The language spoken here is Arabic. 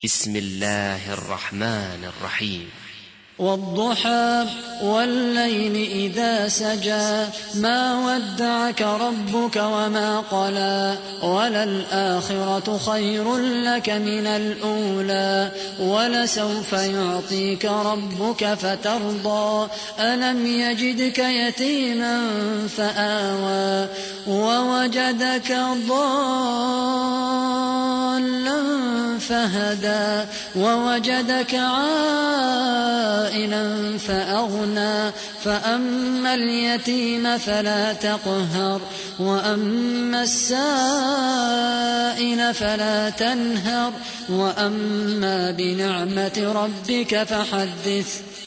بسم الله الرحمن الرحيم. والضحى والليل إذا سجى ما ودعك ربك وما قلى وللآخرة خير لك من الأولى ولسوف يعطيك ربك فترضى ألم يجدك يتيما فآوى ووجدك ضالا فهدى ووجدك عائلا فأغنى فأما اليتيم فلا تقهر وأما السائل فلا تنهر وأما بنعمة ربك فحدث.